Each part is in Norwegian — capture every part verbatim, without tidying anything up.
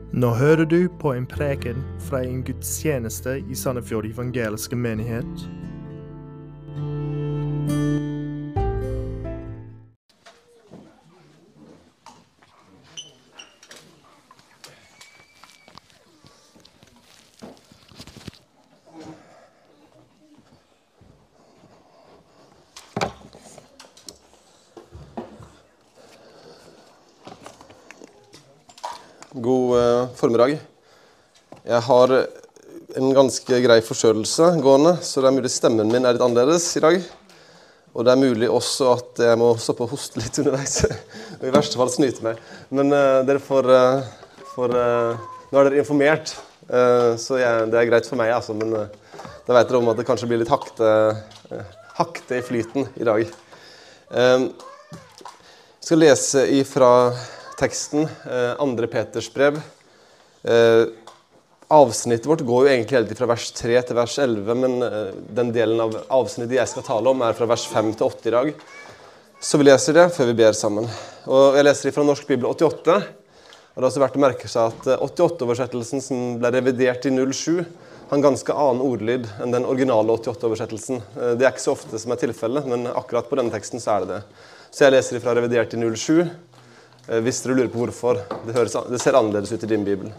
Nå hører du på en preken fra en gudstjeneste i Sandefjord Evangeliske Menighet. God eh, formiddag. Jeg har en ganske grei forkjølelse gående, så det er mulig stemmen min er litt annerledes i dag. Og det er mulig også at jeg må stoppe å hoste litt underveis, og i verste fall snyte meg. Men eh, dere får, eh, får eh, nå er dere informert, eh, så jeg, det er greit for meg, altså, men eh, da vet dere om at det kanskje blir litt hakte, eh, hakte i flyten i dag. Eh, jeg skal lese ifra teksten, eh, andre Peters brev. Eh, avsnittet vårt går jo egentlig helt fra vers tre til vers elleve, men eh, den delen av avsnittet jeg skal tale om er fra vers fem til åtte i dag. Så vi leser det før vi ber sammen. Og jeg leser fra Norsk Bibel åttiåtte, og det er også verdt å merke seg at åttiåtte-oversettelsen som ble revidert i null sju har en ganske annen ordlyd enn den originale åttiåtte-oversettelsen. Eh, det er ikke så ofte som er tilfellet, men akkurat på denne teksten så er det det. Så jeg leser fra revidert i null sju, hvis dere lurer på hvorfor. Det, høres, det ser annerledes ut i din bibel.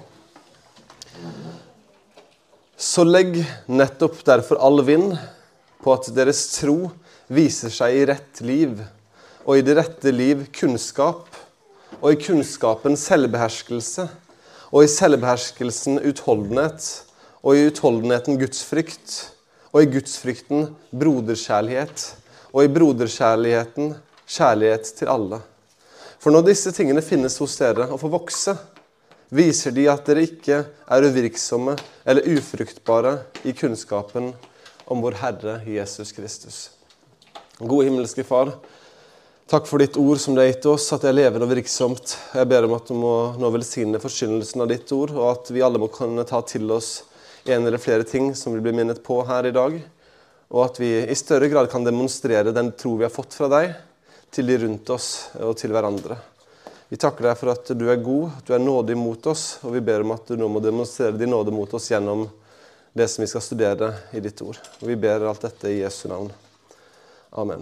Så legg nettopp derfor all vind på at deres tro viser seg i rett liv, og i det rette liv kunnskap, og i kunnskapen selvbeherskelse, og i selvbeherskelsen utholdenhet, og i utholdenheten gudsfrykt, og i gudsfrykten broderkjærlighet, og i broderkjærligheten kjærlighet til alle. For når disse tingene finnes hos dere og får vokse, viser de at dere ikke er uvirksomme eller ufruktbare i kunnskapen om vår Herre Jesus Kristus. Gode himmelske Far, takk for ditt ord som det har gitt oss, at det er levende og virksomt. Jeg ber om at du må nå velsigne forkynnelsen av ditt ord, og at vi alle må kunne ta til oss en eller flere ting som vi blir minnet på her i dag, og at vi i større grad kan demonstrere den tro vi har fått fra deg, til de rundt oss og til hverandre. Vi takker deg for at du er god, at du er nådig mot oss, og vi ber om at du nå må demonstrere din nåde mot oss gjennom det som vi skal studere i ditt ord. Og vi ber alt dette i Jesu navn. Amen.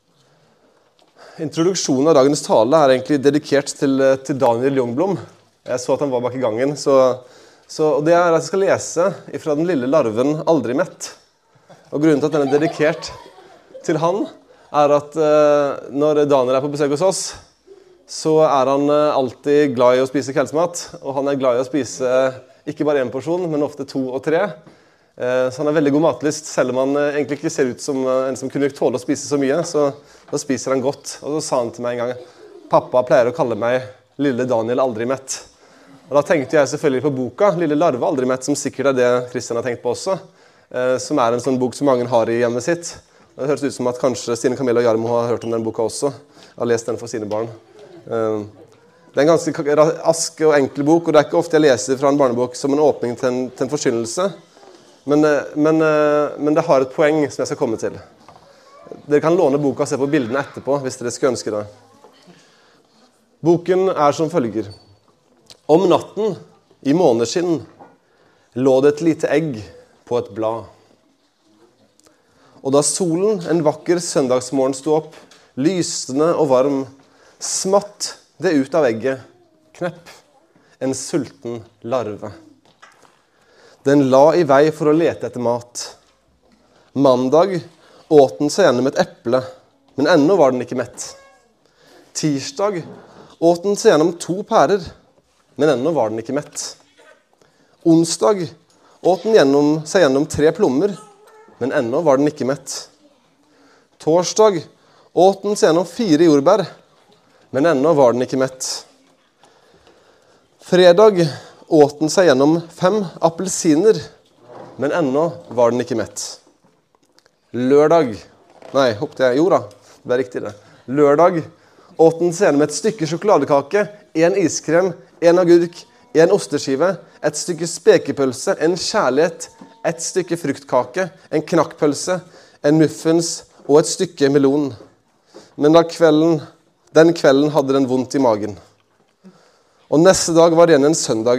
Introduksjonen av dagens tale er egentlig dedikert til, til Daniel Ljungblom. Jeg så at han var bak i gangen, så, så og det er at jeg skal lese fra den lille larven Aldri mett. Og grunnen til at den er dedikert til han, er at uh, når Daniel er på besøk hos oss, så er han uh, alltid glad i å spise kveldsmat, og han er glad i å spise uh, ikke bare en porsjon, men ofte to og tre. Uh, så han har veldig god matlyst, selv om han uh, egentlig ikke ser ut som uh, en som kunne tåle å spise så mye, så da spiser han godt. Og så sa han til meg en gang, pappa pleier å kalle meg Lille Daniel Aldri mett. Og da tenkte jeg selvfølgelig på boka, Lille Larve Aldri mett, som sikkert er det Kristian har tenkt på også, uh, som er en sånn bok som mange har i hjemmet sitt. Det høres ut som at kanskje Stine Camilla og Jarmo har hørt om den boka også. Har lest den for sine barn. Det er en ganske rask og enkel bok, og det er ikke ofte jeg leser fra en barnebok som en åpning til en, til en forkynnelse. Men, men, men det har et poeng som jeg skal komme til. Dere kan låne boka og se på bildene etterpå, hvis dere skulle ønske det. Boken er som følger. Om natten, i måneskinn, lå det et lite egg på et blad. Og da solen en vakker søndagsmorgen sto opp, lysende og varm, smatt det ut av egget, knepp, en sulten larve. Den la i vei for å lete etter mat. Mandag åt den seg gjennom et eple, men ennå var den ikke mett. Tirsdag åt den seg gjennom to pærer, men ennå var den ikke mett. Onsdag åt den gjennom, seg gjennom tre plommer, men ennå var den ikke mett. Torsdag åt den seg gjennom fire jordbær, men ennå var den ikke mett. Fredag åt den seg gjennom fem appelsiner, men ennå var den ikke mett. Lørdag, nei, hoppte jeg, jo da, det er riktig det. Lørdag åt den seg gjennom et stykke sjokoladekake, en iskrem, en agurk, en osteskive, et stykke spekepølse, en kjærlighet, et stykke fruktkake, en knakkpølse, en muffins og et stykke melon. Men da kvelden, den kvelden hadde den vondt i magen. Og neste dag var det igjen en søndag.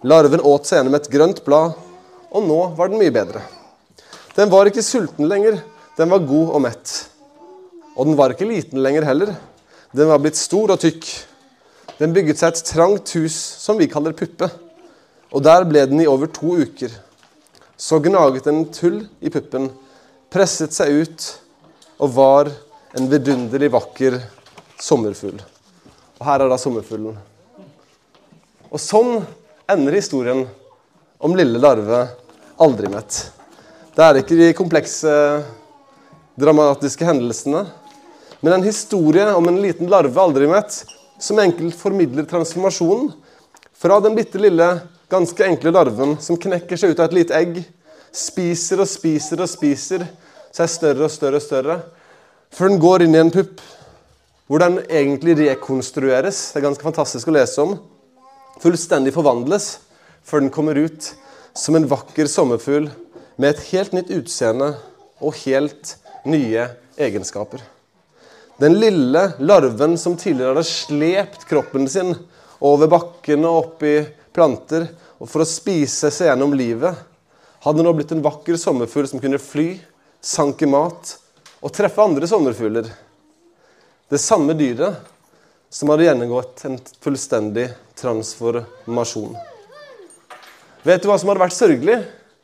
Larven åt seg gjennom et grønt blad, og nå var den mye bedre. Den var ikke sulten lenger, den var god og mett. Og den var ikke liten lenger heller, den var blitt stor og tykk. Den bygget seg et trangt hus som vi kaller puppe, og der ble den i over to uker. Så gnaget den tull i puppen, presset seg ut, og var en vidunderlig vakker sommerfugl. Og her er da sommerfuglen. Og sånn ender historien om lille larve aldri mett. Det er ikke de komplekse, dramatiske hendelsene, men en historie om en liten larve aldri mett, som enkelt formidler transformasjonen fra den bitte lille, ganske enkle larven som knekker seg ut av et lite egg, spiser og spiser og spiser, seg større og større og større, før den går inn i en pupp, hvor den egentlig rekonstrueres, det er ganske fantastisk å lese om, fullstendig forvandles, før den kommer ut som en vakker sommerfugl med et helt nytt utseende og helt nye egenskaper. Den lille larven som tidligere hadde slept kroppen sin over bakken og opp i planter, og for å spise seg gjennom livet, hadde nå blitt en vakker sommerfugl som kunne fly, sanke mat og treffe andre sommerfugler. Det samme dyret som hadde gjennomgått en fullstendig transformasjon. Vet du hva som hadde vært sørgelig?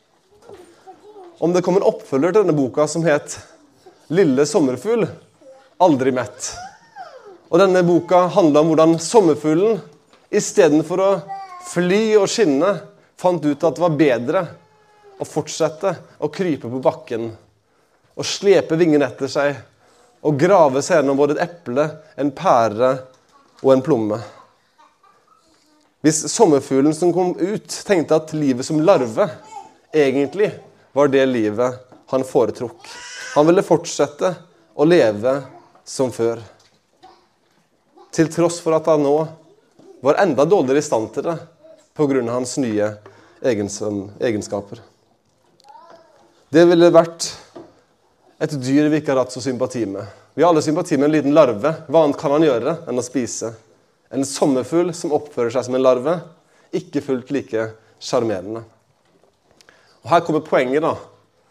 Om det kom en oppfølger til denne boka som het Lille sommerfugl, aldri mett. Og denne boka handler om hvordan sommerfuglen, i stedet for å fly og skinne, fant ut at det var bedre å fortsette å krype på bakken, og slepe vingen etter seg, og grave seg gjennom både et eple, en pære og en plomme. Hvis sommerfuglen som kom ut tenkte at livet som larve egentlig var det livet han foretrukk. Han ville fortsette å leve som før. Til tross for at han nå var enda dårligere i stand til det på grunn av hans nye egenskaper. Det ville vært et dyr vi ikke har hatt så sympati med. Vi har alle sympati med en liten larve. Hva annet kan han gjøre enn å spise? En sommerfugl som oppfører seg som en larve, ikke fullt like charmerende. Og her kommer poenget da.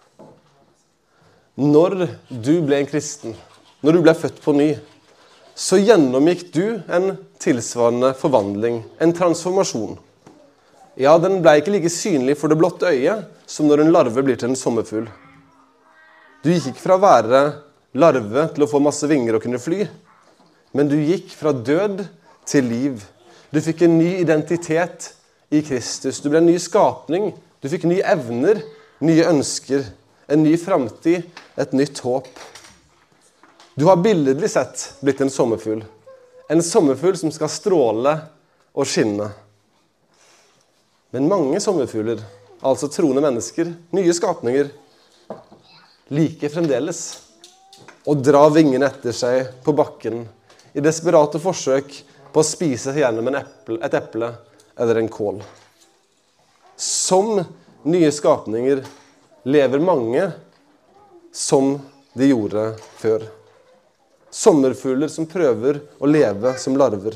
Når du ble en kristen, når du ble født på ny, så gjennomgikk du en tilsvarende forvandling, en transformasjon. Ja, den ble ikke like synlig for det blotte øyet som når en larve blir til en sommerfugl. Du gikk ikke fra å være larve til å få masse vinger og kunne fly, men du gikk fra død til liv. Du fikk en ny identitet i Kristus. Du ble en ny skapning. Du fikk nye evner, nye ønsker, en ny fremtid, et nytt håp. Du har billedlig sett blitt en sommerfugl. En sommerfugl som skal stråle og skinne. Men mange sommerfugler, altså troende mennesker, nye skapninger, liker fremdeles å dra vingene etter seg på bakken i desperate forsøk på å spise seg gjennom en eple, et eple eller en kål. Som nye skapninger lever mange som de gjorde før. Sommerfugler som prøver å leve som larver.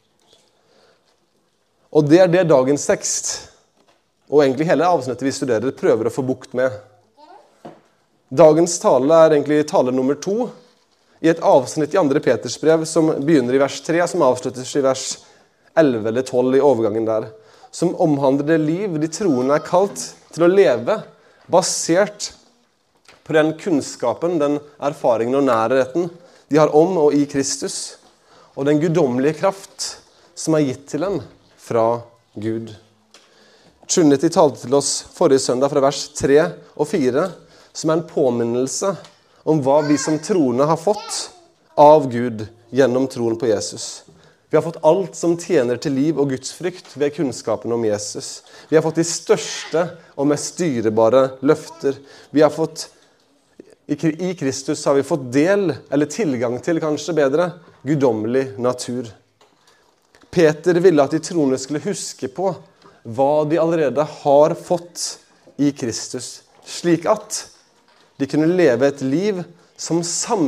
Og det er det dagens tekst, og egentlig hele avsnittet vi studerer, prøver å få bukt med. Dagens tale er egentlig tale nummer to, i et avsnitt i andre Peters brev som begynner i vers tre, som avsluttes i vers elleve eller tolv i overgangen der, som omhandler det liv de troende er kalt til å leve, basert på den kunnskapen, den erfaringen og nærheten de har om og i Kristus, og den guddommelige kraft som er gitt til dem fra Gud. Trinity talte til oss forrige søndag fra vers tre og fire, som er en påminnelse om hva vi som troende har fått av Gud gjennom troen på Jesus. Vi har fått alt som tjener til liv og Guds frykt ved kunnskapen om Jesus. Vi har fått de største og mest dyrebare løfter. Vi har fått, i Kristus har vi fått del, eller tilgang til kanskje bedre, guddommelig natur. Peter ville at de troende skulle huske på hva de allerede har fått i Kristus, slik at de kunne leve et liv som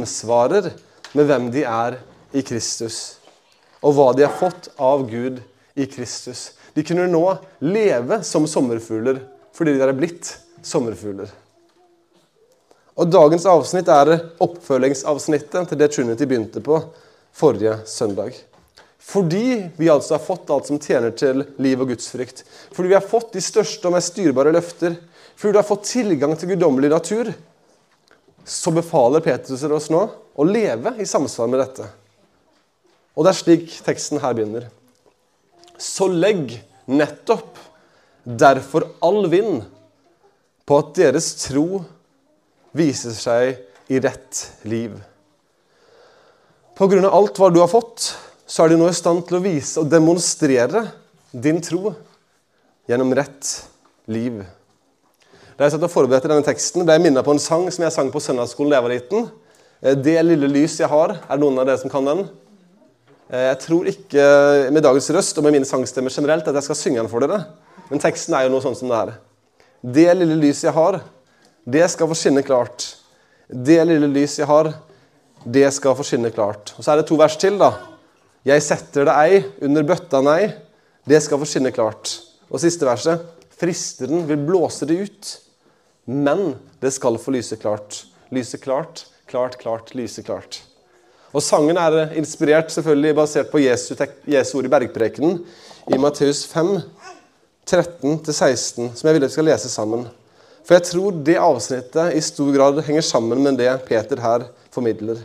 samsvarer med hvem de er i Kristus, og hva de har fått av Gud i Kristus. De kunne nå leve som sommerfugler, fordi de er blitt sommerfugler. Og dagens avsnitt er oppfølgingsavsnittet til det Trinity begynte på forrige søndag. Fordi vi altså har fått alt som tjener til liv og gudsfrykt. Fordi vi har fått de største og mest styrbare løfter. Fordi du har fått tilgang til guddommelig natur. Så befaler Petrus oss nå å leve i samsvar med dette. Og det er slik teksten her begynner. Så legg nettopp derfor all vind på at deres tro viser seg i rett liv. På grunn av alt hva du har fått, så er du nå i stand til å vise og demonstrere din tro gjennom rett liv. Da jeg satt og forberedte denne teksten, ble jeg minnet på en sang som jeg sang på søndagsskolen da jeg var liten. Det lille lys jeg har, er noen av dere som kan den? Jeg tror ikke med dagens røst og med mine sangstemmer generelt at jeg skal synge den for dere. Men teksten er jo noe sånn som det her. Det lille lys jeg har, det skal få skinne klart. Det lille lys jeg har, det skal få skinne klart. Og så er det to vers til da. Jeg setter det ei under bøtta nei, det skal få skinne klart. Og siste verset, fristeren vil blåse det ut, men det skal få lyse klart. Lyse klart, klart, klart, lyse klart. Og sangen er inspirert selvfølgelig basert på Jesu, Jesu ord i bergprekenen i Matteus fem, tretten til seksten, som jeg vil at vi skal lese sammen. For jeg tror det avsnittet i stor grad henger sammen med det Peter her formidler.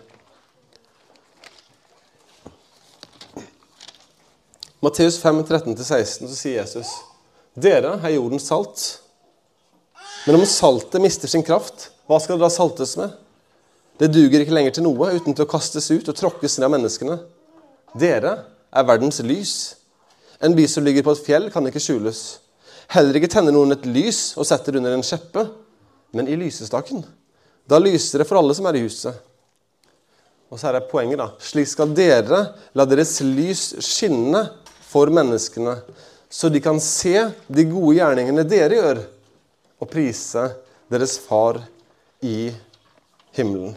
Matteus fem, tretten til seksten, så sier Jesus, dere er jordens salt. Men om saltet mister sin kraft, hva skal det da saltes med? Det duger ikke lenger til noe, uten til å kastes ut og tråkkes ned av menneskene. Dere er verdens lys. En by som ligger på et fjell kan ikke skjules. Heller ikke tenner noen et lys og setter under en kjeppe, men i lysestaken. Da lyser det for alle som er i huset. Og så er det poenget da. Slik skal dere la deres lys skinne for menneskene, så de kan se de gode gjerningene dere gjør, og prise deres far i himmelen.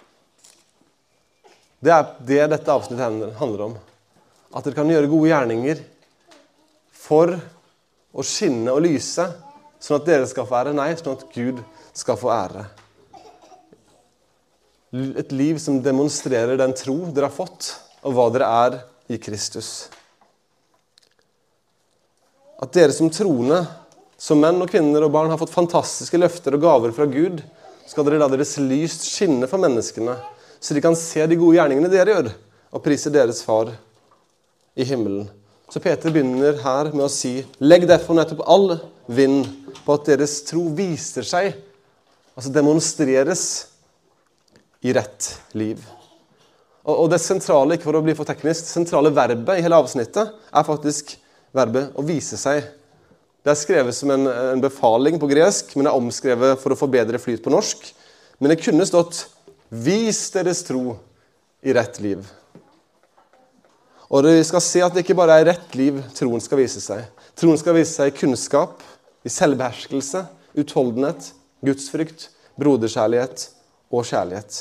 Det er det dette avsnittet handler om. At dere kan gjøre gode gjerninger for å skinne og lyse, sånn at dere skal få ære, nei, sånn at Gud skal få ære. Et liv som demonstrerer den tro dere har fått, og hva dere er i Kristus. At dere som troende, som menn og kvinner og barn har fått fantastiske løfter og gaver fra Gud, skal dere la deres lys skinne for menneskene, så de kan se de gode gjerningene dere gjør, og prise deres far i himmelen. Så Peter begynner her med å si, legg derfor nettopp all vind på at deres tro viser seg, altså demonstreres i rett liv. Og det sentrale, ikke for å bli for teknisk, det sentrale verbet i hele avsnittet er faktisk verbet å vise seg. Det er skrevet som en, en befaling på gresk, men det er omskrevet for å få bedre flyt på norsk. Men det kunne stått, vis deres tro i rett liv. Og vi skal se at det ikke bare er rett liv troen skal vise seg. Troen skal vise seg i kunnskap, i selvbeherskelse, utholdenhet, gudsfrykt, broderkjærlighet og kjærlighet.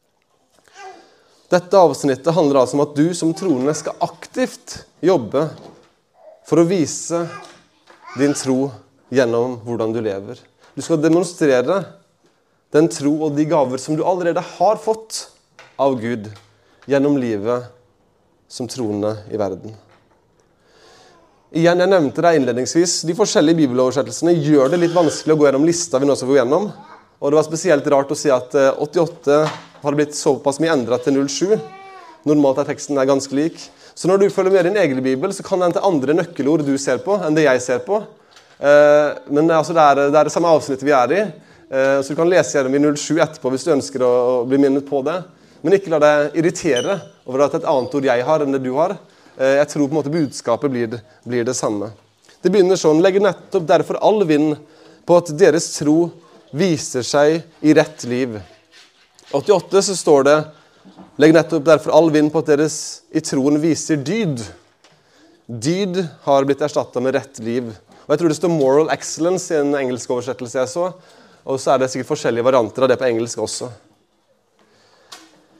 Dette avsnittet handler altså om at du som troende skal aktivt jobbe for å vise din tro gjennom hvordan du lever. Du skal demonstrere den tro og de gaver som du allerede har fått av Gud gjennom livet som troende i verden. Igjen, jeg nevnte det innledningsvis, de forskjellige bibeloversettelsene gjør det litt vanskelig å gå gjennom lista vi nå skal gå gjennom. Og det var spesielt rart å si at åttiåtte har blitt såpass mye endret til null sju. Normalt er teksten er ganske lik. Så når du følger med din egen bibel, så kan det hente andre nøkkelord du ser på enn det jeg ser på. Men altså, det, er, det er det samme avsnittet vi er i. Så du kan lese gjennom i null sju etterpå hvis du ønsker å bli minnet på det. Men ikke la deg irritere over at et annet ord jeg har enn det du har. Jeg tror på en måte budskapet blir det, blir det samme. Det begynner sånn, legg nettopp derfor all vind på at deres tro viser seg i rett liv. åttiåtte så står det, legg nettopp derfor all vind på at deres i troen viser dyd. Dyd har blitt erstattet med rett liv. Og jeg tror det står moral excellence i en engelsk oversettelse jeg så, og så er det sikkert forskjellige varianter av det på engelsk også.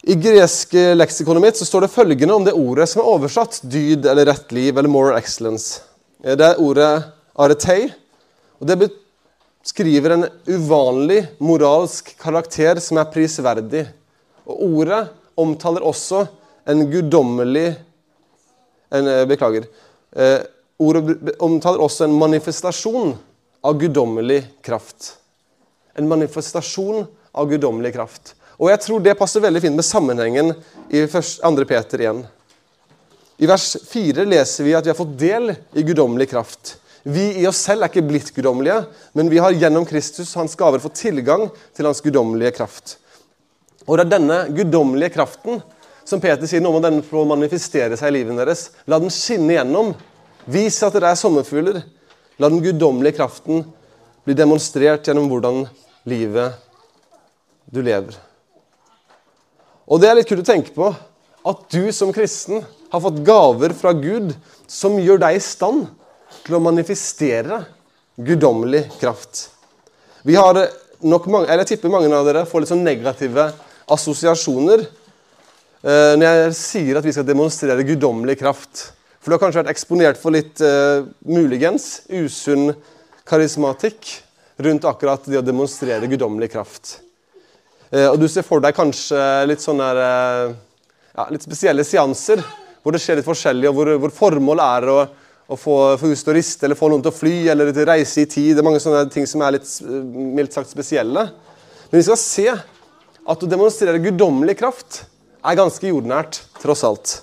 I gresk leksikonet mitt så står det følgende om det ordet som er oversatt dyd eller rett liv eller moral excellence. Det er ordet aretei, og det beskriver en uvanlig moralsk karakter som er prisverdig. Og ordet omtaler også en guddommelig, en, beklager, eh, ordet omtaler også en manifestasjon av guddommelig kraft. En manifestasjon av guddommelig kraft. Og jeg tror det passer veldig fint med sammenhengen i andre Peter igjen. I vers fire leser vi at vi har fått del i guddommelig kraft. Vi i oss selv er ikke blitt guddommelige, men vi har gjennom Kristus hans gaver fått tilgang til hans guddommelige kraft. Og det er denne guddommelige kraften som Peter sier noe om den for å manifestere seg i livet deres. La den skinne gjennom. Vis at dere er sommerfugler. La den guddommelige kraften bli demonstrert gjennom hvordan livet du lever. Og det er litt kult å tenke på, at du som kristen har fått gaver fra Gud som gjør deg i stand til å manifestere guddommelig kraft. Vi har nok mange, eller jeg tipper mange av dere får litt sånn negative assosiasjoner eh, når jeg sier at vi skal demonstrere guddommelig kraft. For du har kanskje vært eksponert for litt eh, muligens usunn karismatikk rundt akkurat det å demonstrere guddommelig kraft. Og du ser for deg kanskje litt sånne ja, litt spesielle seanser, hvor det skjer litt forskjellig, og hvor, hvor formålet er å, å få, få hus til å riste, eller få noen til å fly, eller til å reise i tid. Det er mange sånne ting som er litt mildt sagt spesielle. Men vi skal se at å demonstrere guddommelig kraft er ganske jordnært, tross alt.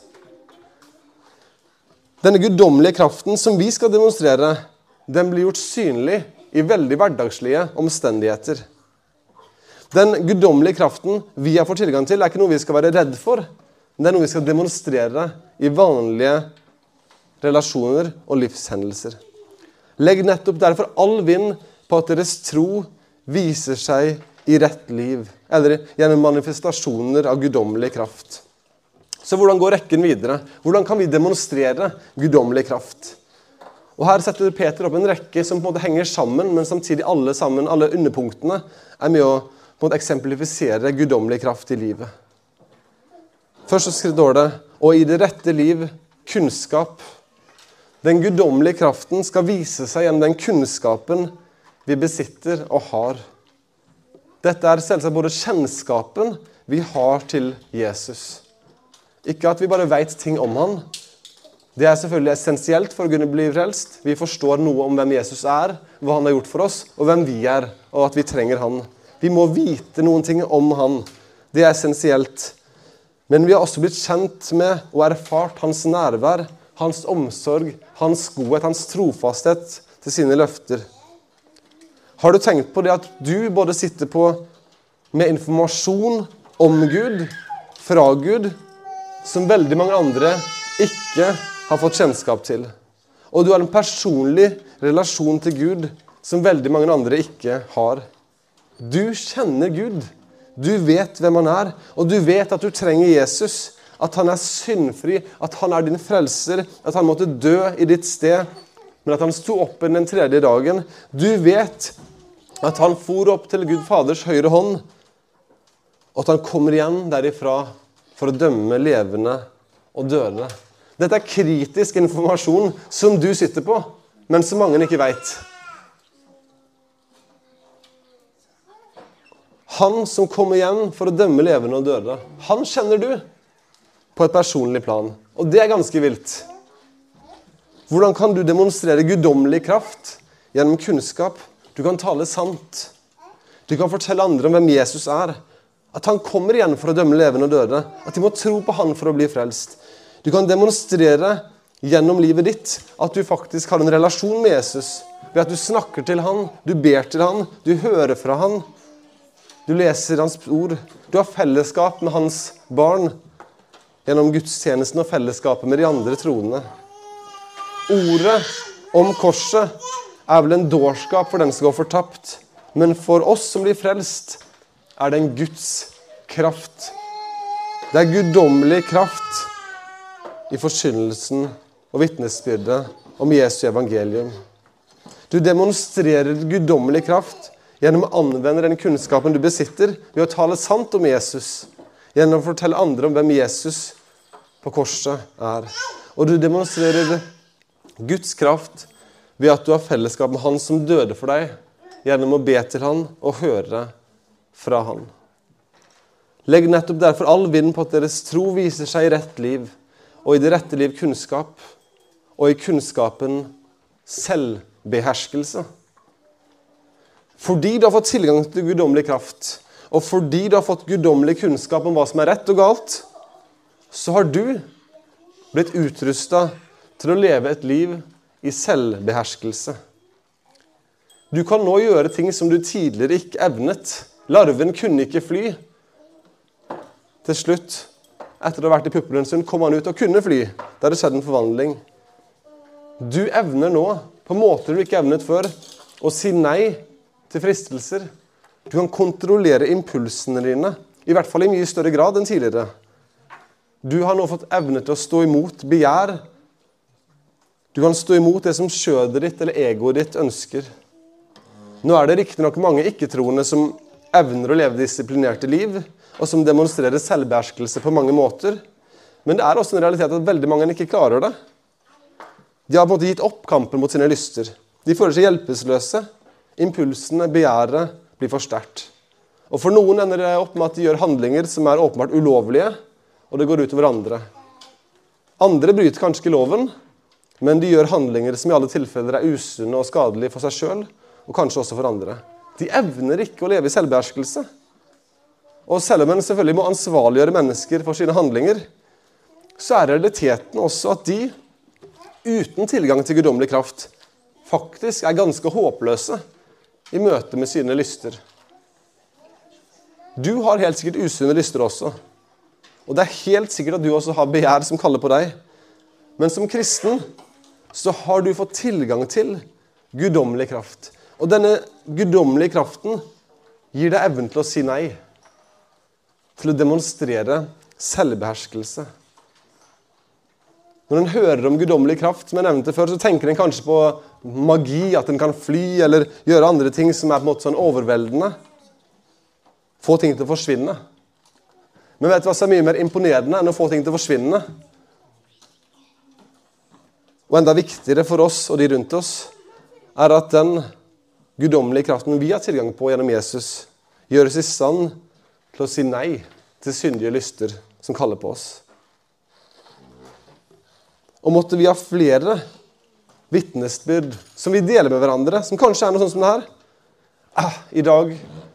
Denne guddommelige kraften som vi skal demonstrere, den blir gjort synlig i veldig hverdagslige omstendigheter. Den guddommelige kraften vi har fått tilgang til, er ikke noe vi skal være redd for. Det er noe vi skal demonstrere i vanlige relasjoner og livshendelser. Legg nettopp derfor all vind på at deres tro viser seg i rett liv, eller gjennom manifestasjoner av guddommelig kraft. Så hvordan går rekken videre? Hvordan kan vi demonstrere guddommelig kraft? Og her setter Peter opp en rekke som på en måte henger sammen, men samtidig alle sammen, alle underpunktene, er med å på å eksemplifisere guddommelig kraft i livet. Først så står det, og i det rette liv, kunnskap. Den guddommelige kraften skal vise seg gjennom den kunnskapen vi besitter og har. Dette er selvsagt både kjennskapen vi har til Jesus. Ikke at vi bare vet ting om han. Det er selvfølgelig essensielt for å kunne bli frelst. Vi forstår noe om hvem Jesus er, hva han har gjort for oss, og hvem vi er, og at vi trenger han. Vi må vite noen ting om han. Det er essensielt. Men vi har også blitt kjent med og erfart hans nærvær, hans omsorg, hans godhet, hans trofasthet til sine løfter. Har du tenkt på det at du både sitter på med informasjon om Gud, fra Gud, som veldig mange andre ikke har fått kjennskap til? Og du har en personlig relasjon til Gud som veldig mange andre ikke har. Du kjenner Gud, du vet hvem han er, og du vet at du trenger Jesus, at han er syndfri, at han er din frelser, at han måtte dø i ditt sted, men at han sto opp den tredje dagen. Du vet at han for opp til Gud Faders høyre hånd, og at han kommer igjen derifra for å dømme levende og døde. Dette er kritisk informasjon som du sitter på, men som mange ikke vet. Han som kommer igjen for å dømme levende og døde, han kjenner du på et personlig plan. Og det er ganske vilt. Hvordan kan du demonstrere guddommelig kraft gjennom kunnskap? Du kan tale sant. Du kan fortelle andre om hvem Jesus er. At han kommer igjen for å dømme levende og døde. At de må tro på han for å bli frelst. Du kan demonstrere gjennom livet ditt at du faktisk har en relasjon med Jesus. Ved at du snakker til han, du ber til han, du hører fra han. Du leser hans ord. Du har fellesskap med hans barn gjennom gudstjenesten og fellesskapet med de andre troende. Ordet om korset er vel en dårskap for den som går fortapt, men for oss som blir frelst er det en Guds kraft. Det er guddommelig kraft i forkynnelsen og vitnesbyrdet om Jesu evangelium. Du demonstrerer guddommelig kraft gjennom å anvende den kunnskapen du besitter ved å tale sant om Jesus. gjennom å fortelle andre om hvem Jesus på korset er. Og du demonstrerer Guds kraft ved at du har fellesskap med han som døde for deg, gjennom å be til han og høre fra han. Legg nettopp derfor all vind på at deres tro viser seg i rett liv, og i det rette liv kunnskap, og i kunnskapen selvbeherskelse. Fordi du har fått tilgang til guddommelig kraft, og fordi du har fått guddommelig kunnskap om hva som er rett og galt, så har du blitt utrustet til å leve et liv i selvbeherskelse. Du kan nå gjøre ting som du tidligere ikke evnet. Larven kunne ikke fly. Til slutt, etter å ha vært i puppen en stund, kom han ut og kunne fly. Der det skjedde en forvandling. Du evner nå, på måter du ikke evnet før, å si nei til fristelser. Du kan kontrollere impulsene dine, i hvert fall i mye større grad enn tidligere. Du har nå fått evne til å stå imot begjær. Du kan stå imot det som skjødet ditt eller egoet ditt ønsker. Nå er det riktig nok mange ikke-troende som evner å leve disiplinerte liv, og som demonstrerer selvbeherskelse på mange måter. Men det er også en realitet at veldig mange ikke klarer det. De har på en måte gitt opp kampen mot sine lyster. De føler seg hjelpeløse. Impulsene, begjæret, blir for sterkt. Og for noen ender det opp med at de gjør handlinger som er åpenbart ulovlige, og det går ut over andre. Andre bryter kanskje ikke loven, men de gjør handlinger som i alle tilfeller er usunne og skadelige for seg selv, og kanskje også for andre. De evner ikke å leve i selvbeherskelse. Og selv om en selvfølgelig må ansvarliggjøre mennesker for sine handlinger, så er realiteten også at de, uten tilgang til guddommelig kraft, faktisk er ganske håpløse i møte med sine lyster. Du har helt sikkert usunne lyster også. Og det er helt sikkert at du også har begjær som kaller på deg. Men som kristen så har du fått tilgang til guddommelig kraft. Og denne guddommelige kraften gir deg evnen til å si nei. Til å demonstrere selvbeherskelse. Når en hører om guddommelig kraft, som jeg nevnte før, så tenker en kanskje på magi, at en kan fly, eller gjøre andre ting som er på en måte sånn overveldende. Få ting til å forsvinne. Men vet du hva som er mye mer imponerende enn å få ting til å forsvinne? Og enda viktigere for oss og de rundt oss, er at den guddommelige kraften vi har tilgang på gjennom Jesus, gjør oss i stand til å si nei til syndige lyster som kaller på oss. Og måtte vi ha flere vitnesbyrd som vi deler med hverandre, som kanskje er noe sånt som det her. Ah, I dag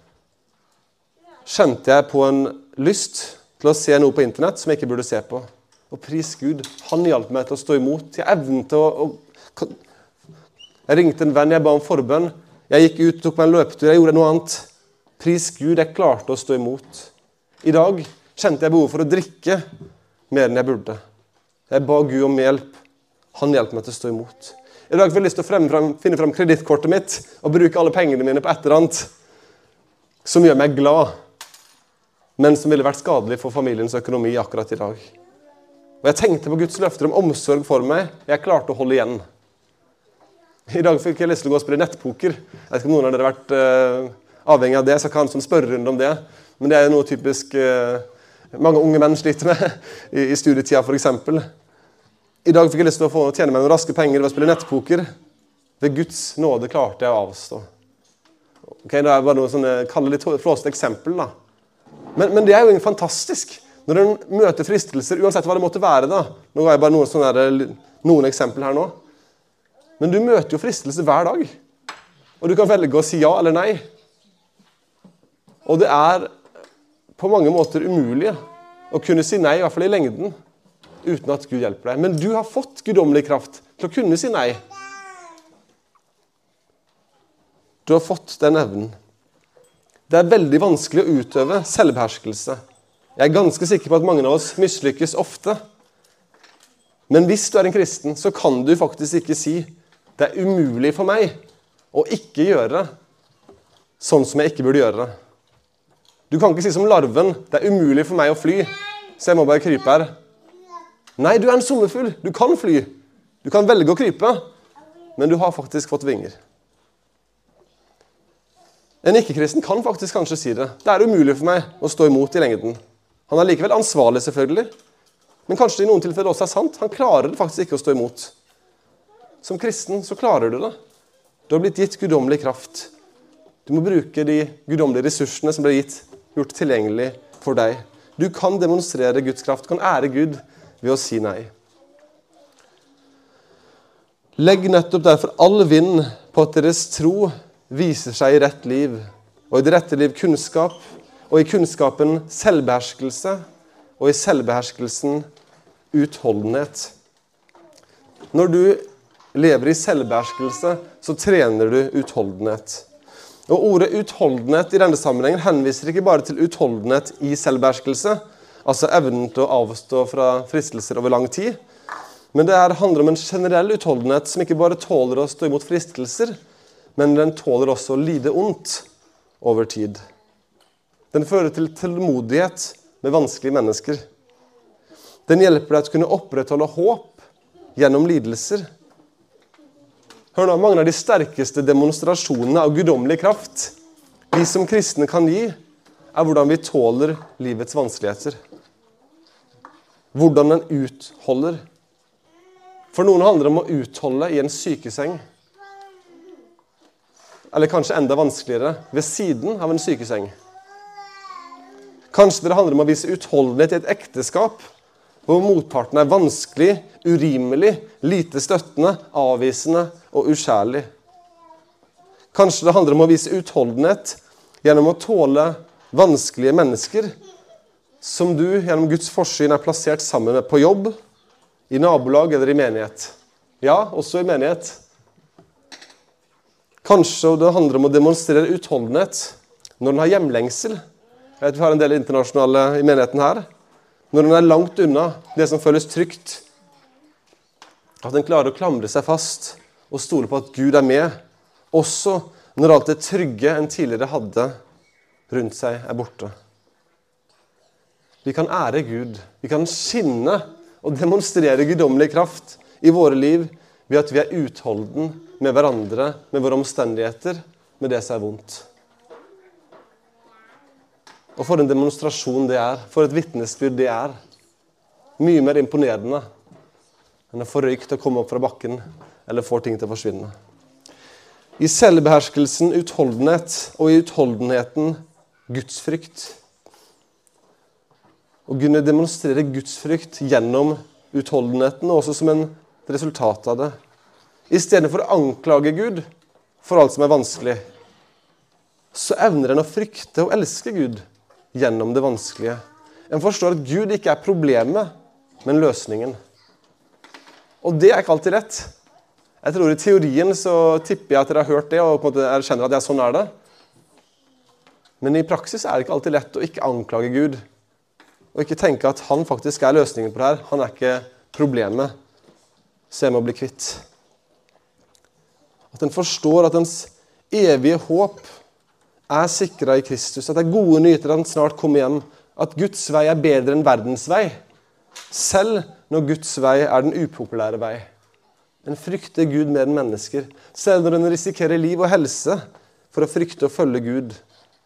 kjente jeg på en lyst til å se noe på internett som jeg ikke burde se på. Og pris Gud, han hjalp meg til å stå imot. Jeg evnet til å... å jeg ringte en venn, jeg ba om forbønn. Jeg gikk ut, tok meg en løpetur, jeg gjorde noe annet. Pris Gud, jeg klarte å stå imot. I dag kjente jeg behov for å drikke mer enn jeg burde. Jeg ba Gud om hjelp. Han hjelper meg til å stå imot. I dag får jeg lyst til å frem, frem, finne frem kredittkortet mitt og bruke alle pengene mine på et eller annet som gjør meg glad, men som ville vært skadelig for familiens økonomi akkurat i dag. Og jeg tenkte på Guds løfter om omsorg for meg. Jeg klarte å holde igjen. I dag fikk jeg lyst til å gå og spille nettpoker. Jeg vet ikke om noen av dere har vært uh, avhengig av det, så jeg kan sånn spørrerunde om det. Men det er jo noe typisk uh, mange unge menn sliter med i, i studietida for eksempel. I dag fikk jeg lyst til å få tjene meg noen raske penger ved å spille nettpoker. Ved Guds nåde klarte jeg å avstå. Ok, det er bare noe sånne, kalle litt flåste eksempel da. Men, men det er jo fantastisk. Når en møter fristelser, uansett hva det måtte være da. Nå har jeg bare noen, sånne her, noen eksempel her nå. Men du møter jo fristelser hver dag. Og du kan velge å si ja eller nei. Og det er på mange måter umulig å kunne si nei, i hvert fall i lengden, uten at Gud hjelper deg. Men du har fått guddommelig kraft til å kunne si nei. Du har fått den evnen. Det er veldig vanskelig å utøve selvbeherskelse. Jeg er ganske sikker på at mange av oss mislykkes ofte. Men hvis du er en kristen, så kan du faktisk ikke si det er umulig for meg å ikke gjøre sånn som jeg ikke burde gjøre. Du kan ikke si som larven, det er umulig for meg å fly, så jeg må bare krype her. Nei, du er en sommerfugl. Du kan fly. Du kan velge å krype, men du har faktisk fått vinger. En ikke-kristen kan faktisk kanskje si det. Det er umulig for meg å stå imot i lengden. Han er likevel ansvarlig selvfølgelig, men kanskje det i noen tilfeller også er sant. Han klarer det faktisk ikke å stå imot. Som kristen så klarer du det. Du har blitt gitt guddommelig kraft. Du må bruke de guddommelige ressursene som ble gitt, gjort tilgjengelig for deg. Du kan demonstrere Guds kraft, du kan ære Gud ved å si nei. Legg nettopp derfor all vind på at deres tro viser seg i rett liv, og i det rette liv kunnskap, og i kunnskapen selvbeherskelse, og i selvbeherskelsen utholdenhet. Når du lever i selvbeherskelse, så trener du utholdenhet. Og ordet utholdenhet i denne sammenhengen henviser ikke bare til utholdenhet i selvbeherskelse, altså evnen til å avstå fra fristelser over lang tid, men det her handler om en generell utholdenhet som ikke bare tåler å stå imot fristelser, men den tåler også å lide ondt over tid. Den fører til tålmodighet med vanskelige mennesker. Den hjelper deg til å kunne opprettholde håp gjennom lidelser. Hør nå, mange av de sterkeste demonstrasjonene av guddommelig kraft vi som kristne kan gi, er hvordan vi tåler livets vanskeligheter. Hvordan den utholder. For noen handler det om å utholde i en sykeseng. Eller kanskje enda vanskeligere, ved siden av en sykeseng. Kanskje det handler om å vise utholdenhet i et ekteskap, hvor motparten er vanskelig, urimelig, lite støttende, avvisende og uskjærlig. Kanskje det handler om å vise utholdenhet gjennom å tåle vanskelige mennesker, som du gjennom Guds forsyn er plassert sammen med på jobb, i nabolag eller i menighet. Ja, også i menighet. Kanskje det handler om å demonstrere utholdenhet når den har hjemlengsel. Jeg vet vi har en del internasjonale i menigheten her. Når den er langt unna det som føles trygt. At den klarer å klamre seg fast og stole på at Gud er med. Også når alt det trygge en tidligere hadde rundt seg er borte. Vi kan ære Gud. Vi kan skinne og demonstrere guddommelig kraft i våre liv ved at vi er utholden med hverandre, med våre omstendigheter, med det som er vondt. Og for en demonstrasjon det er, for et vitnesbyrd det er. Mye mer imponerende enn å få røyk til å komme opp fra bakken, eller få ting til å forsvinne. I selvbeherskelsen utholdenhet, og i utholdenheten gudsfrykt. Å kunne demonstrere gudsfrykt gjennom utholdenheten, og også som en resultat av det. I stedet for å anklage Gud for alt som er vanskelig, så evner en å frykte og elske Gud gjennom det vanskelige. En forstår at Gud ikke er problemet, men løsningen. Og det er ikke alltid rett. Jeg tror i teorien så tipper jeg at dere har hørt det, og på en måte erkjenner at ja, sånn er det. Men i praksis er det ikke alltid lett å ikke anklage Gud, og ikke tenke at han faktisk er løsningen på det her. Han er ikke problemet, så jeg må bli kvitt. At en forstår at ens evige håp er sikret i Kristus, at det er gode nyheter at han snart kommer hjem, at Guds vei er bedre enn verdens vei, selv når Guds vei er den upopulære vei. En frykter Gud mer enn mennesker, selv når en risikerer liv og helse for å frykte og følge Gud.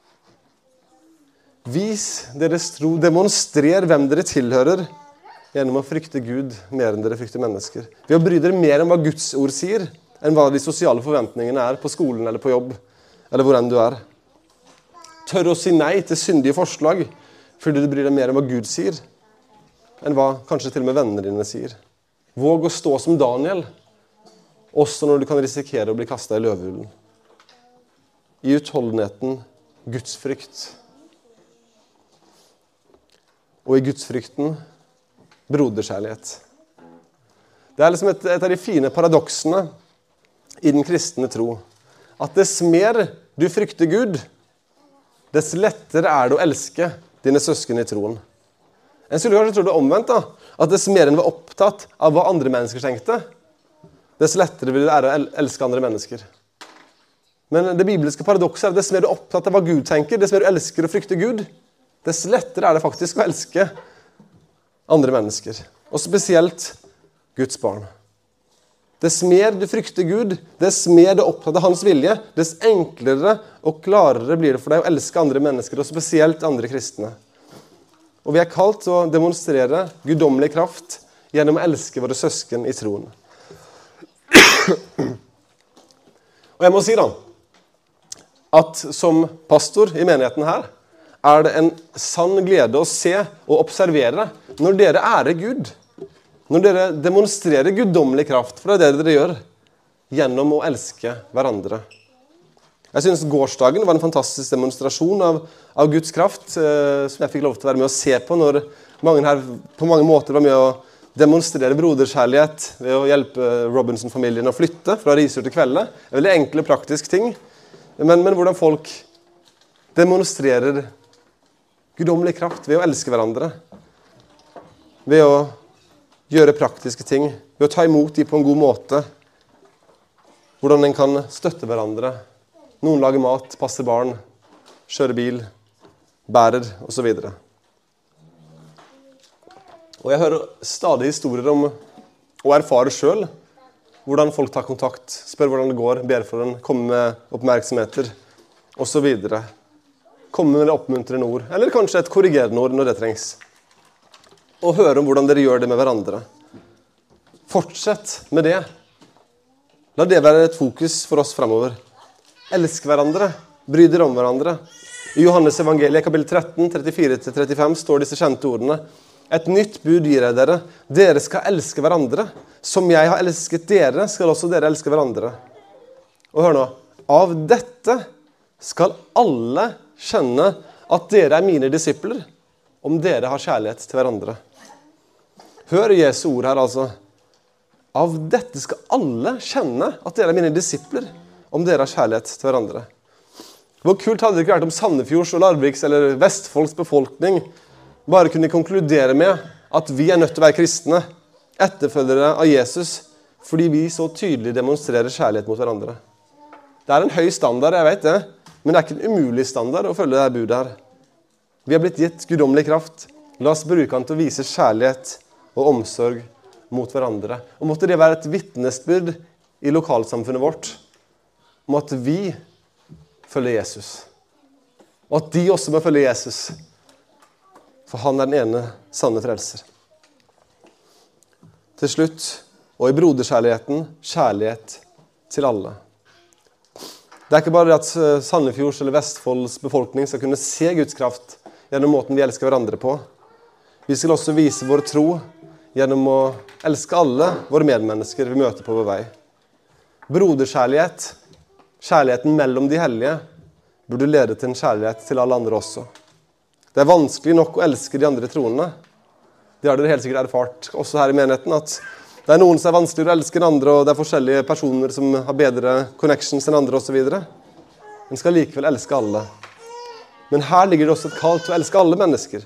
Vis deres tro, demonstrer hvem dere tilhører, gjennom å frykte Gud mer enn dere frykter mennesker. Ved å bry dere mer om hva Guds ord sier, enn hva de sosiale forventningene er på skolen eller på jobb, eller hvor enn du er. Tør å si nei til syndige forslag, fordi du bryr deg mer om hva Gud sier, enn hva kanskje til og med vennene dine sier. Våg å stå som Daniel, også når du kan risikere å bli kastet i løvehulen. I utholdenheten, Guds frykt. Og i gudsfrykten, broderkjærlighet. Det er liksom et, et av de fine paradoksene i den kristne tro. At dess mer du frykter Gud, dess lettere er det å elske dine søsken i troen. En skulle kanskje tro det omvendt da, at dess mer en var opptatt av hva andre mennesker tenkte, dess lettere vil det være å elske andre mennesker. Men det bibelske paradokset er at dess mer du er opptatt av hva Gud tenker, dess mer du elsker og frykter Gud, dess lettere er det faktisk å elske andre mennesker, og spesielt Guds barn. Dess mer du frykter Gud, dess mer du er opptatt av hans vilje, dess enklere og klarere blir det for deg å elske andre mennesker, og spesielt andre kristne. Og vi er kalt til å demonstrere guddommelig kraft gjennom å elske våre søsken i troen. Og jeg må si da, at som pastor i menigheten her, er det en sann glede å se og observere når dere ærer Gud. Når dere demonstrerer guddommelig kraft, for det er det dere gjør, gjennom å elske hverandre. Jeg synes gårsdagen var en fantastisk demonstrasjon av, av Guds kraft, eh, som jeg fikk lov til å være med å se på, når mange her på mange måter var med å demonstrere broderskjærlighet ved å hjelpe Robinson-familien å flytte fra Risør til Kvelde. En veldig enkel og praktisk ting, men, men hvordan folk demonstrerer guddommelig kraft ved å elske hverandre, ved å gjøre praktiske ting, ved å ta imot dem på en god måte, hvordan en kan støtte hverandre. Noen lager mat, passer barn, kjører bil, bærer, og så videre. Og jeg hører stadig historier om å erfare selv, hvordan folk tar kontakt, spør hvordan det går, ber for den, kommer med oppmerksomheter, og så videre. Kommer med oppmuntrende ord, eller kanskje et korrigerende ord når det trengs. Og høre om hvordan dere gjør det med hverandre. Fortsett med det. La det være et fokus for oss fremover. Elsk hverandre, bry dere om hverandre. I Johannes evangeliet, kapittel tretten, trettifire til trettifem, står disse kjente ordene. Et nytt bud gir jeg dere. Dere skal elske hverandre. Som jeg har elsket dere, skal også dere elske hverandre. Og hør nå. Av dette skal alle kjenne at dere er mine disipler, om dere har kjærlighet til hverandre. Hør Jesu ord her altså. Av dette skal alle kjenne at dere er mine disipler, om dere har kjærlighet til hverandre. Hvor kult hadde det ikke vært om Sandefjords og Larviks eller Vestfolds befolkning bare kunne konkludere med at vi er nødt til å være kristne, etterfølgere av Jesus, fordi vi så tydelig demonstrerer kjærlighet mot hverandre. Det er en høy standard, jeg vet det, men det er ikke en umulig standard å følge dette budet her. Vi har blitt gitt guddommelig kraft. La oss bruke den til å vise kjærlighet og omsorg mot hverandre. Og måtte det være et vitnesbyrd i lokalsamfunnet vårt om at vi følger Jesus. Og at de også må følge Jesus. For han er den ene sanne frelser. Til slutt, og i broderkjærligheten, kjærlighet til alle. Det er ikke bare at Sandefjords eller Vestfolds befolkning skal kunne se Guds kraft gjennom måten vi elsker hverandre på. Vi skal også vise vår tro gjennom å elske alle våre medmennesker vi møter på vår vei. Broderkjærlighet, kjærligheten mellom de hellige, burde lede til en kjærlighet til alle andre også. Det er vanskelig nok å elske de andre troende. Det har dere helt sikkert erfart også her i menigheten, at det er noen som er vanskeligere å elske enn andre, og det er forskjellige personer som har bedre connections enn andre og så videre. Men skal likevel elske alle. Men her ligger det også et kall til å elske alle mennesker.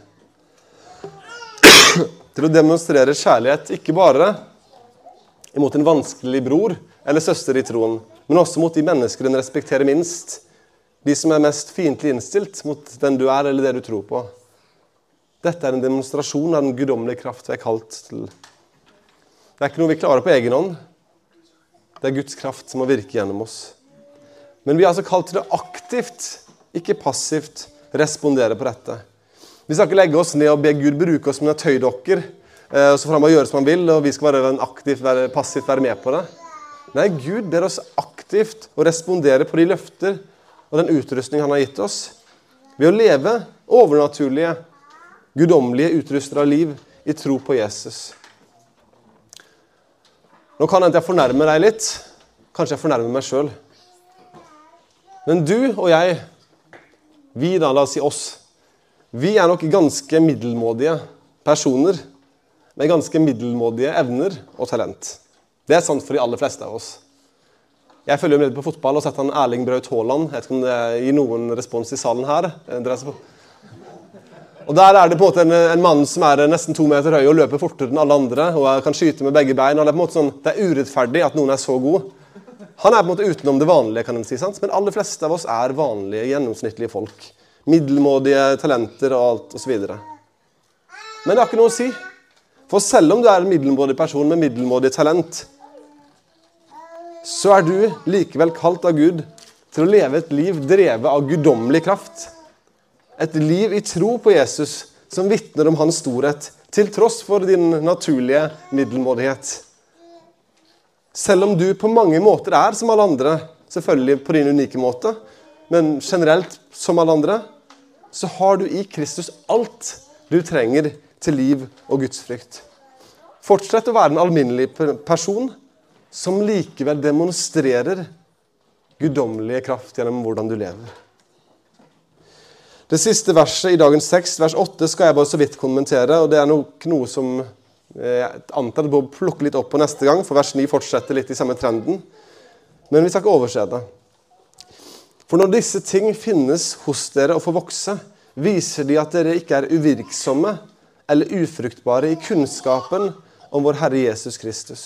Til å demonstrere kjærlighet, ikke bare imot en vanskelig bror eller søster i troen, men også mot de mennesker en respekterer minst. De som er mest fiendtlig innstilt mot den du er eller det du tror på. Dette er en demonstrasjon av den guddommelige kraft vi er kalt til. Det er ikke noe vi klarer på egen hånd. Det er Guds kraft som må virke gjennom oss. Men vi er altså kalt til å aktivt, ikke passivt, respondere på dette. Vi skal ikke legge oss ned og be Gud bruke oss som en tøydokker, så får han bare gjøre som han vil, og vi skal bare aktivt, være, passivt være med på det. Nei, Gud ber oss aktivt å respondere på de løfter og den utrustning han har gitt oss, ved å leve overnaturlige, guddommelige utruster av liv i tro på Jesus. Nå kan jeg fornærme deg litt, kanskje jeg fornærmer meg selv. Men du og jeg, vi da, la oss si oss, vi er nok ganske middelmådige personer, med ganske middelmådige evner og talent. Det er sant for de aller fleste av oss. Jeg følger med på fotball og sett han Erling Braut Haaland. Jeg vet ikke om det gir noen respons i salen her. Og der er det på en måte en, en mann som er nesten to meter høy og løper fortere enn alle andre, og kan skyte med begge bein. Og det er på en måte sånn, det er urettferdig at noen er så god. Han er på en måte utenom det vanlige, kan man si, sant? Men aller fleste av oss er vanlige, gjennomsnittlige folk. Middelmådige talenter og alt, og så videre. Men det har ikke noe å si. For selv om du er en middelmådig person med middelmådig talent, så er du likevel kalt av Gud til å leve et liv drevet av guddommelig kraft. Et liv i tro på Jesus, som vittner om hans storhet, til tross for din naturlige middelmådighet. Selv om du på mange måter er som alle andre, selvfølgelig på din unike måte, men generelt som alle andre, så har du i Kristus alt du trenger til liv og gudsfrykt. Fortsett å være en alminnelig person som likevel demonstrerer guddommelige kraft gjennom hvordan du lever. Det siste verset i dagens tekst, vers åtte, skal jeg bare så vidt kommentere, og det er nok noe som jeg antar å plukke litt opp på neste gang, for vers ni fortsetter litt i samme trenden. Men vi skal ikke overse det. For når disse ting finnes hos dere og får vokse, viser de at dere ikke er uvirksomme eller ufruktbare i kunnskapen om vår Herre Jesus Kristus.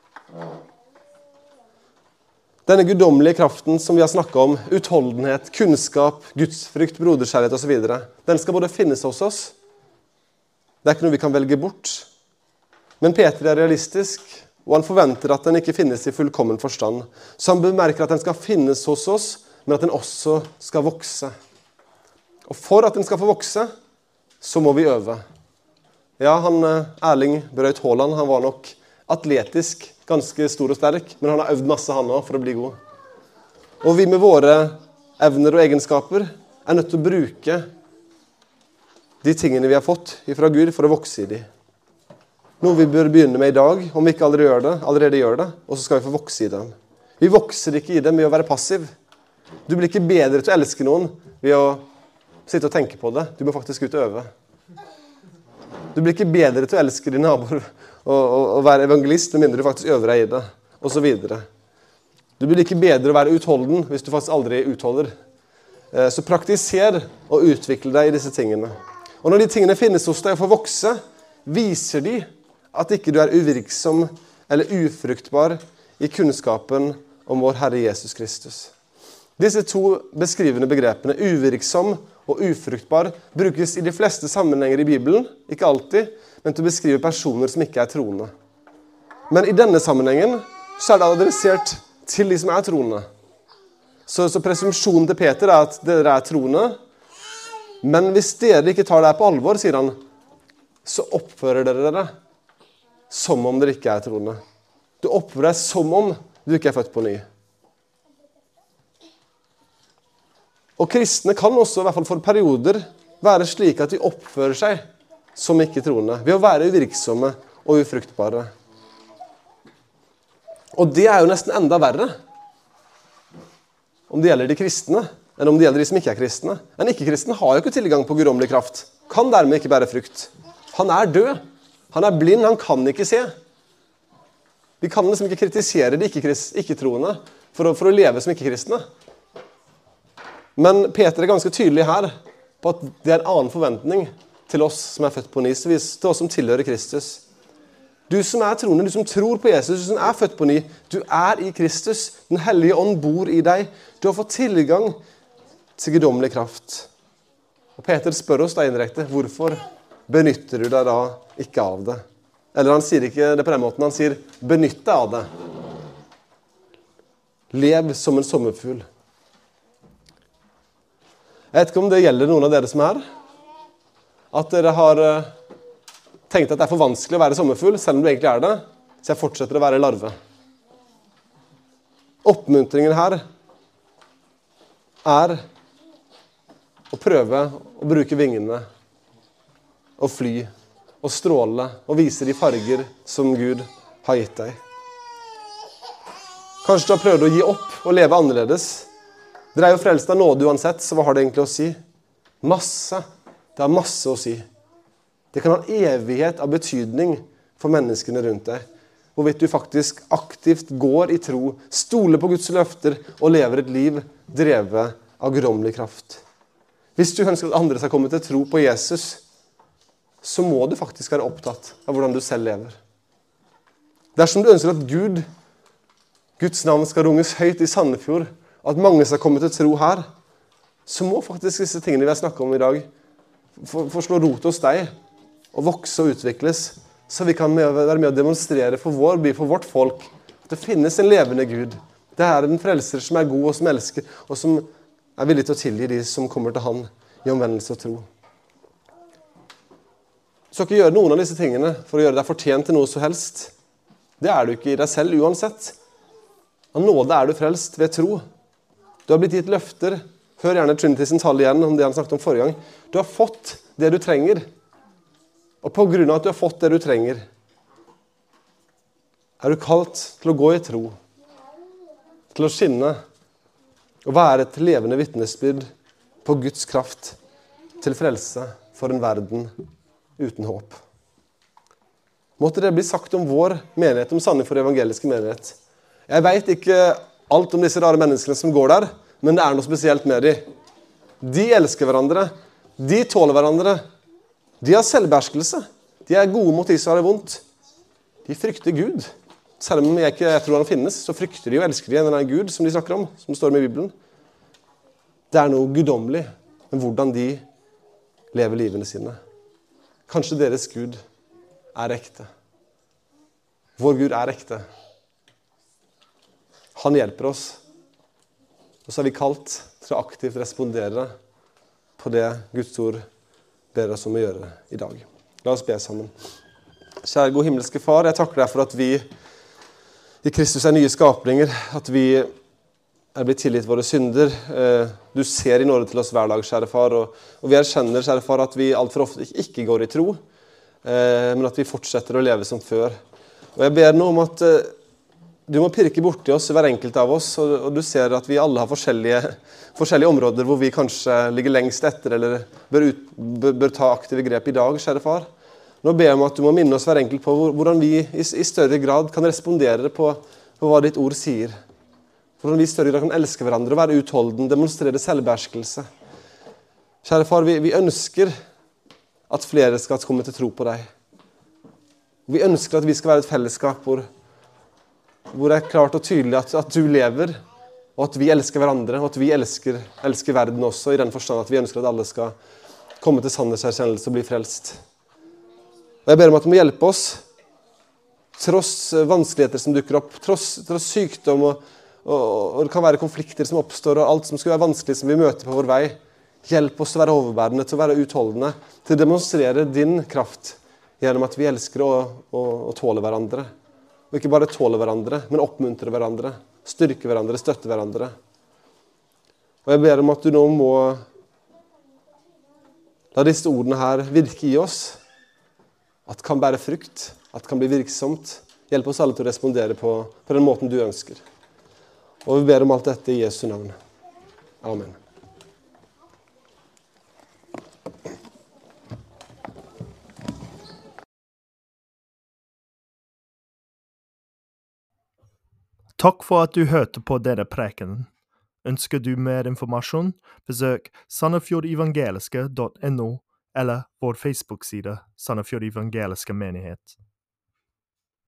Denne guddommelige kraften som vi har snakket om, utholdenhet, kunnskap, gudsfrykt, broderskjærlighet og så videre, den skal både finnes hos oss. Det er ikke noe vi kan velge bort. Men Peter er realistisk, og han forventer at den ikke finnes i fullkommen forstand. Så han bemerker at den skal finnes hos oss, men at den også skal vokse. Og for at den skal få vokse, så må vi øve. Ja, han, Erling Braut Haaland, han var nok atletisk, ganske stor og sterk, men han har øvd masse han også for å bli god. Og vi med våre evner og egenskaper er nødt til å bruke de tingene vi har fått fra Gud for å vokse i de. Noe vi bør begynne med i dag, om vi ikke allerede gjør det, allerede gjør det, og så skal vi få vokse i dem. Vi vokser ikke i dem ved å være passiv. Du blir ikke bedre til å elske noen ved å sitte og tenke på det. Du må faktisk ut og øve. Du blir ikke bedre til å elske dine naboer og, og, og være evangelist, med mindre du faktisk øver deg i det, og så videre. Du blir ikke bedre å være utholden hvis du faktisk aldri utholder. Så praktiser og utvikle deg i disse tingene. Og når de tingene finnes hos deg og får vokse, viser de at ikke du er uvirksom eller ufruktbar i kunnskapen om vår Herre Jesus Kristus. Disse to beskrivende begrepene, uvirksom og ufruktbar, brukes i de fleste sammenhenger i Bibelen, ikke alltid, men til å beskrive personer som ikke er troende. Men i denne sammenhengen så er det adressert til de som er troende. Så, så presumpsjonen til Peter er at dere er troende, men hvis dere ikke tar det på alvor, sier han, så oppfører dere dere som om dere ikke er troende. Du oppfører deg som om du ikke er født på ny. Og kristne kan også, i hvert fall for perioder, være slik at de oppfører seg som ikke troende, ved å være uvirksomme og ufruktbare. Og det er jo nesten enda verre om det gjelder de kristne, enn om det gjelder de som ikke er kristne. En ikke-kristen har jo ikke tilgang på guddommelig kraft, kan dermed ikke bære frukt. Han er død, han er blind, han kan ikke se. Vi kan liksom ikke kritisere de ikke-troende for å, for å leve som ikke-kristne. Men Peter er ganske tydelig her på at det er en annen forventning til oss som er født på ny, til oss som tilhører Kristus. Du som er troende, du som tror på Jesus, du som er født på ny, du er i Kristus. Den hellige ånd bor i deg. Du har fått tilgang til guddommelig kraft. Og Peter spør oss da indirekte, hvorfor benytter du deg da ikke av det? Eller han sier ikke det på den måten, han sier, benytt deg av det. Lev som en sommerfugl. Jeg vet ikke om det gjelder noen av dere som er her. At dere har tenkt at det er for vanskelig å være sommerfugl, selv om du egentlig er det, så jeg fortsetter å være larve. Oppmuntringen her er å prøve å bruke vingene og fly og stråle og vise de farger som Gud har gitt deg. Kanskje du har prøvd å gi opp og leve annerledes. Dere er jo frelst av nåde uansett, så hva har det egentlig å si? Masse. Det har masse å si. Det kan ha en evighet av betydning for menneskene rundt deg. Hvorvidt du faktisk aktivt går i tro, stoler på Guds løfter og lever et liv drevet av guddommelig kraft. Hvis du ønsker at andre skal komme til tro på Jesus, så må du faktisk være opptatt av hvordan du selv lever. Dersom du ønsker at Gud, Guds navn skal runges høyt i Sandefjord, at mange skal komme til tro her, så må faktisk disse tingene vi har snakket om i dag få, få slå rot hos deg og vokse og utvikles, så vi kan være med å demonstrere for vår by, for vårt folk, at det finnes en levende Gud. Det er en frelser som er god og som elsker, og som er villig til å tilgi de som kommer til han i omvendelse og tro. skal ikke gjøre noen av disse tingene for å gjøre deg fortjent til noe så helst. Det er du ikke i deg selv uansett. Av nåde er du frelst ved tro. Du har blitt gitt løfter. Hør gjerne Trinity sin tale igjen om det han snakket om forrige gang. Du har fått det du trenger. Og på grunn av at du har fått det du trenger, er du kalt til å gå i tro, til å skinne, og være et levende vitnesbyrd på Guds kraft til frelse for en verden uten håp. Måtte det bli sagt om vår menighet, om Sandefjord evangeliske menighet. Jeg vet ikke alt om disse rare menneskene som går der, men det er noe spesielt med dem. De elsker hverandre, de tåler hverandre, de har selvbeherskelse, de er gode mot de som har det vondt. De frykter Gud. Selv om jeg ikke jeg tror han finnes, så frykter de og elsker de en eller annen Gud som de snakker om, som står med i Bibelen. Det er noe guddommelig med hvordan de lever livene sine. Kanskje deres Gud er ekte. Vår Gud er ekte. Han hjelper oss. Og så er vi kalt til å aktivt respondere på det Guds ord ber oss om å gjøre i dag. La oss be sammen. Kjære god himmelske far, jeg takker deg for at vi i Kristus er nye skapninger, at vi er blitt tilgitt våre synder. Du ser i nåde til oss hver dag, kjære far, og, og vi erkjenner, kjære far, at vi alt for ofte ikke går i tro, men at vi fortsetter å leve som før. Og jeg ber nå om at du må pirke bort i oss, hver enkelt av oss, og, og du ser at vi alle har forskjellige, forskjellige områder hvor vi kanskje ligger lengst etter, eller bør, ut, bør, bør ta aktive grep i dag, kjære far. Nå ber jeg om at du må minne oss hver enkelt på hvordan vi i, i større grad kan respondere på, på hva ditt ord sier. Hvordan vi i større grad kan elske hverandre, være utholden, demonstrere selvbeherskelse. Kjære far, vi, vi ønsker at flere skal komme til tro på deg. Vi ønsker at vi skal være et fellesskap hvor, hvor det er klart og tydelig at, at du lever, og at vi elsker hverandre, og at vi elsker, elsker verden også, i den forstand at vi ønsker at alle skal komme til sannhetserkjennelse og bli frelst. Og jeg ber om at du må hjelpe oss, tross vanskeligheter som dukker opp, tross, tross sykdom, og, og, og det kan være konflikter som oppstår, og alt som skal være vanskelig som vi møter på vår vei. Hjelp oss til å være overbærende, til å være utholdende, til å demonstrere din kraft, gjennom at vi elsker å, å, å tåle hverandre. Og ikke bare tåle hverandre, men oppmuntre hverandre, styrke hverandre, støtte hverandre. Og jeg ber om at du nå må la disse ordene her virke i oss, at det kan bære frukt, at det kan bli virksomt. Hjelp oss alle til å respondere på, på den måten du ønsker. Og vi ber om alt dette i Jesu navn. Amen. Takk for at du hørte på denne prekenen. Ønsker du mer informasjon? Besøk sandefjordevangeliske punktum no eller vår Facebook-side Sandefjord Evangeliske Menighet.